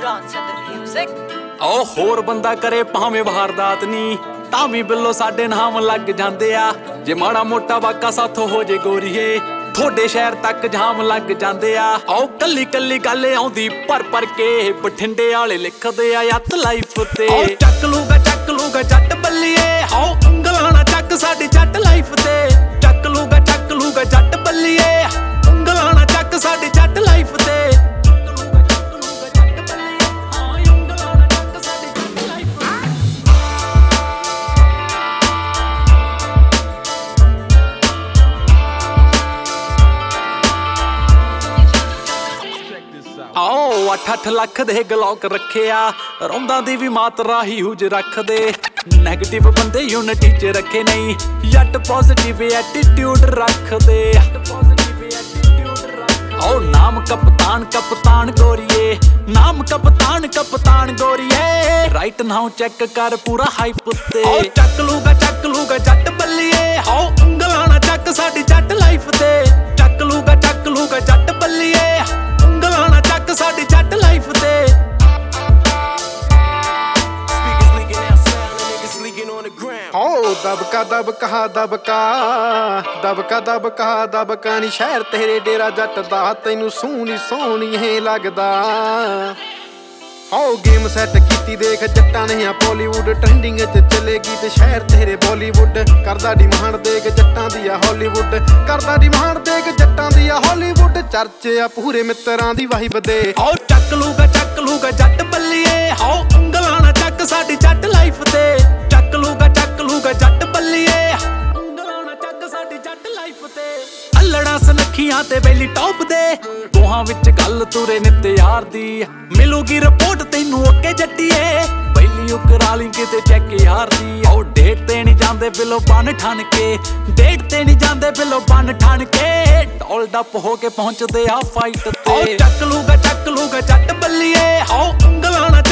Johnson the music। ਉਹ ਹੋਰ ਬੰਦਾ ਕਰੇ ਭਾਵੇਂ ਵਾਰਦਾਤ ਨੀ ਤਾਂ ਵੀ ਬਿੱਲੋ ਸਾਡੇ ਨਾਮ ਲੱਗ ਜਾਂਦੇ ਆ। ਜੇ ਮਾੜਾ ਮੋਟਾ ਵਾਕਾ ਸਾਥੋਂ ਹੋ ਜੇ ਗੋਰੀਏ ਥੋੜੇ ਸ਼ਹਿਰ ਤੱਕ ਜਾਮ ਲੱਗ ਜਾਂਦੇ ਆ। ਉਹ ਕੱਲੀ ਕੱਲੀ ਗੱਲ ਆਉਂਦੀ ਭਰ ਕੇ ਬਠਿੰਡੇ ਵਾਲੇ ਲਿਖਦੇ ਆ ਯੱਤ ਲਾਈਫ ਤੇ। ਉਹ ਚੱਕ ਲੂਗਾ ਜੱਟ ਬੱਲੀਏ ਹੋ ਉਂਗਲਾਂ ਨਾ ਚੱਕ ਸਾਡੀ ਜੱਟ ਲਾਈਫ ਤੇ। ਚੱਕ ਲੂਗਾ ਜੱਟ ਬੱਲੀਏ ਉਂਗਲਾਂ ਨਾ ਚੱਕ ਸਾਡੀ ਜੱਟ ਲਾਈਫ ਤੇ। ਆਓ 8-8 ਲੱਖ ਦੇ ਗਲੌਕ ਰੱਖਿਆ ਰੌਂਦਾਂ ਦੀ ਵੀ ਮਾਤਰਾ ਹਿਊਜ ਰੱਖਦੇ। ਨੈਗੇਟਿਵ ਬੰਦੇ ਯੂਨਿਟੀ ਚ ਰੱਖੇ ਨਹੀਂ ਜੱਟ ਪੋਜ਼ਿਟਿਵ ਐਟੀਟਿਊਡ ਰੱਖਦੇ। ਆਓ ਨਾਮ ਕਪਤਾਨ ਗੋਰੀਏ ਨਾਮ ਕਪਤਾਨ ਗੋਰੀਏ ਰਾਈਟ ਨਾਓ ਚੈੱਕ ਕਰ ਪੂਰਾ ਹਾਈਪ ਤੇ। ਆਓ ਚੱਕ ਲੂਗਾ ਜੱਟ ਬੱਲੀਏ ਹੋ ਉਂਗਲਾਂ ਨਾ ਚੱਕ ਸਾਡੀ ਜੱਟ ਲਾਈਫ ਤੇ। ਚੱਕ ਲੂਗਾ ਜੱਟ ਬੱਲੀਏ ਉਂਗਲਾਂ ਨਾ ਚੱਕ ਸਾਡੀ ਜੱਟ ਲਾਈਫ ਤੇ। ਹੋ ਦਬਕਾ ਨੀ ਸ਼ਹਿਰ ਤੇਰੇ ਡੇਰਾ ਜੱਟ ਦਾ ਤੈਨੂੰ ਸੋਹਣੀ ਲੱਗਦਾ। ਹੋ ਗੇਮ ਸੈੱਟ ਕੀਤੀ ਦੇਖ ਜੱਟਾਂ ਨੇ ਆ ਬਾਲੀਵੁੱਡ ਟ੍ਰੈਂਡਿੰਗ ਚ ਚਲੇਗੀ ਤੇ ਸ਼ਹਿਰ ਤੇਰੇ ਬਾਲੀਵੁੱਡ ਕਰਦਾ ਡਿਮਾਂਡ ਦੇਖ ਜੱਟਾਂ ਦੀ ਆ ਹਾਲੀਵੁੱਡ ਕਰਦਾ ਡਿਮਾਂਡ ਦੇਖ ਜੱਟਾਂ ਦੀ ਆ ਹਾਲੀਵੁੱਡ ਚਰਚੇ ਆ ਪੂਰੇ ਮਿੱਤਰਾਂ ਦੀ ਵਾਹਿਬ ਦੇ। ਹੋ ਚੱਕ ਲੂਗਾ ਜੱਟ ਬੱਲੀਏ ਹੋ ਉਂਗਲਾਂ ਨਾ ਚੱਕ ਸਾਡੀ ਜੱਟ ਲਾਈਫ ਤੇ। ਚੱਕ ਲੂਗਾ ਜੱਟ ਬੱਲੀਏ ਉਂਗਲਾਂ ਨਾ ਚੱਕ ਸਾਡੀ ਜੱਟ ਲਾਈਫ ਤੇ। ਅਲੜਾ ਸਨਖੀਆਂ ਤੇ ਬੈਲੀ ਟੌਪ ਦੇ ਦੋਹਾਂ ਵਿੱਚ ਗੱਲ ਤੁਰੇ ਨਿੱਤ ਯਾਰ ਦੀ ਮਿਲੂਗੀ ਰਿਪੋਰਟ ਤੈਨੂੰ ਓਕੇ ਜੱਟੀਏ ਬੈਲੀ ਕਰਾ ਲਈ ਕਿਤੇ ਚੈੱਕ ਯਾਰ ਦੀ। ਉਹ ਡੇਟ ਤੇ ਨਹੀਂ ਜਾਂਦੇ ਬਿਲੋ ਬੰਨ ਠਣ ਕੇ ਢੋਲ ਡੱਪ ਹੋ ਕੇ ਪਹੁੰਚਦੇ ਆ ਫਾਈਟ ਤੇ। ਚੱਕ ਲੂਗਾ ਜੱਟ ਬੱਲੀਏ ਹੋ ਉਂਗਲਾਂ ਨਾ